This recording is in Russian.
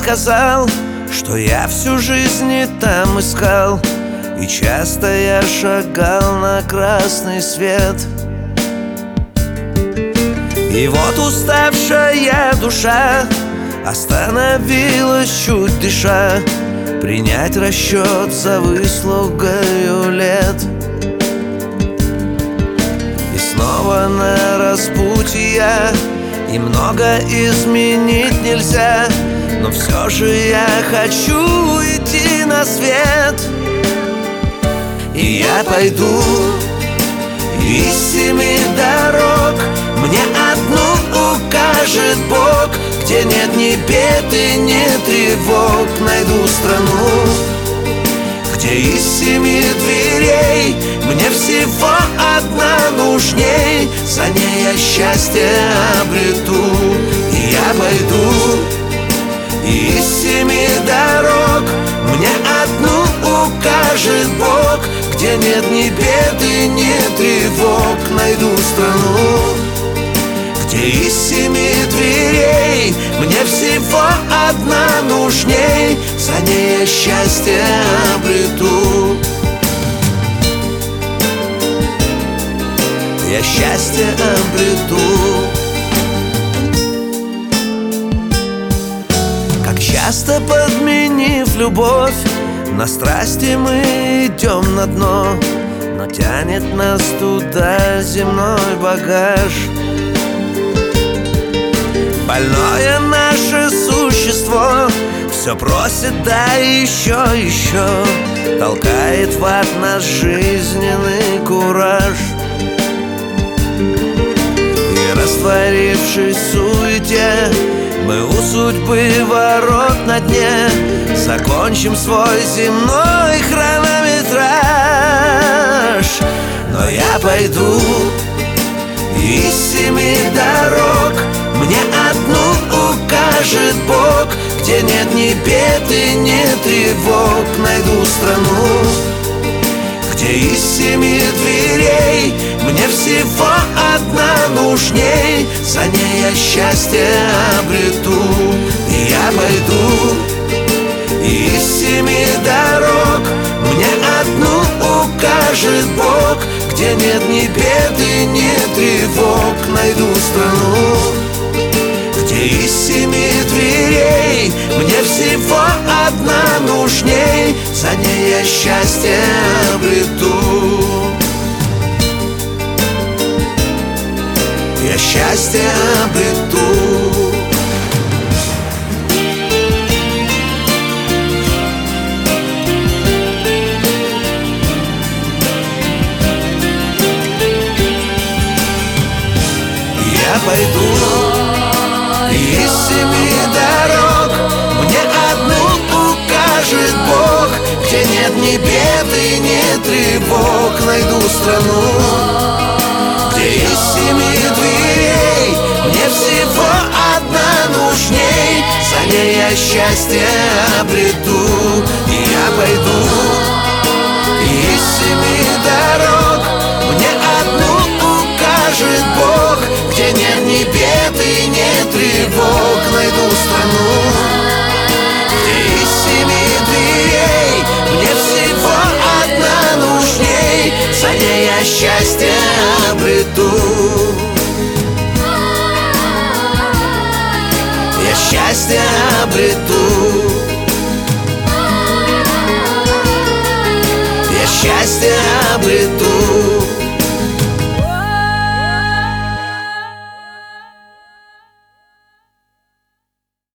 сказал, что я всю жизнь не там искал, и часто я шагал на красный свет. И вот уставшая душа остановилась, чуть дыша, принять расчет за выслугою лет. И снова на распутье, и много изменить нельзя, но все же я хочу идти на свет. И я пойду из 7 дорог, мне одну укажет Бог, где нет ни бед и ни тревог. Найду страну, где из 7 дверей мне всего одна нужней, за ней я счастье обрету. И я пойду из 7 дорог, мне одну укажет Бог, где нет ни бед и ни тревог. Найду страну, где из 7 дверей мне всего одна нужней, за ней я счастье обрету. Я счастье обрету. Как часто, подменив любовь, на страсти мы идем на дно, но тянет нас туда земной багаж. Больное наше существо все просит, да еще, толкает в ад наш жизненный кураж. И растворившись в суете, мы у судьбы ворот на дне закончим свой земной хронометраж. Но я пойду из 7 дорог, мне одну укажет Бог, где нет ни бед и ни тревог. Найду страну, где из 7 дверей мне всего одна нужней, за ней я счастье обрету. И я пойду из 7 дорог, мне одну укажет Бог, где нет ни бед и ни тревог. Найду страну, где из 7 дверей мне всего одна нужней, за ней я счастье обрету. Я счастье обрету. Я пойду из 7 дорог, мне одну укажет Бог, где нет ни бед и ни тревог. Найду страну, где из 7 дверей мне всего одна нужней, за ней я счастье обрету. И я пойду из 7 дорог, мне одну укажет Бог, где нет ни бед и ни тревог. Найду страну, где из 7 дверей мне всего одна нужней, за ней я счастье обрету. Я счастье обрету. Я счастье обрету.